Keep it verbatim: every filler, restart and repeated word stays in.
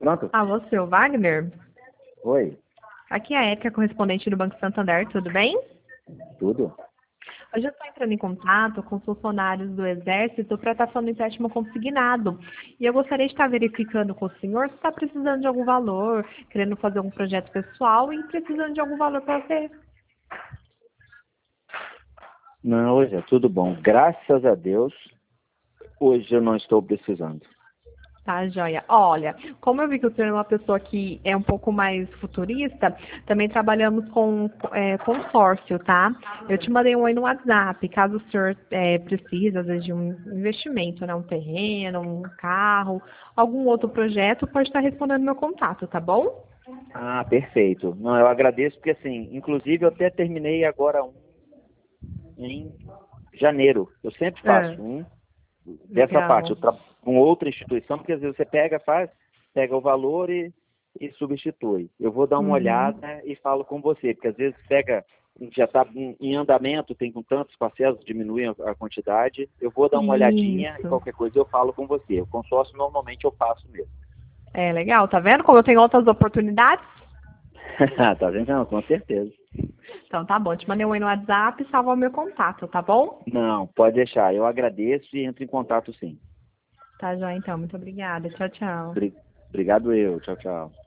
Pronto? Alô, seu Wagner? Oi, Aqui é a Érica, correspondente do Banco Santander, tudo bem? tudo? Hoje eu estou entrando em contato com os funcionários do Exército para estar falando empréstimo consignado. E eu gostaria de estar verificando com o senhor se está precisando de algum valor, querendo fazer um projeto pessoal e precisando de algum valor para ver. Não, hoje é tudo bom. Graças a Deus, hoje eu não estou precisando. Tá, joia. Olha, como eu vi que o senhor é uma pessoa que é um pouco mais futurista, também trabalhamos com é, consórcio, tá? Eu te mandei um oi no WhatsApp, caso o senhor é, precise, às vezes, de um investimento, né? Um terreno, um carro, algum outro projeto, pode estar respondendo meu contato, tá bom? Ah, perfeito. Não, eu agradeço porque, assim, inclusive eu até terminei agora um em janeiro. Eu sempre É, faço um dessa parte, legal. eu tra... com outra instituição, porque às vezes você pega, faz, pega o valor e, e substitui. Eu vou dar uma Uhum. olhada e falo com você, porque às vezes pega, já está em andamento, tem com tantos parcelas, diminui a a quantidade. Eu vou dar uma olhadinha e Isso. qualquer coisa eu falo com você. O consórcio normalmente eu faço mesmo. É legal, tá vendo como eu tenho outras oportunidades? Tá vendo? Não, com certeza. Então tá bom, te mandei um oi no WhatsApp e salva o meu contato, tá bom? Não, pode deixar. Eu agradeço e entro em contato sim. Tá, joia, então. Muito obrigada. Tchau, tchau. Bri- Obrigado eu. Tchau, tchau.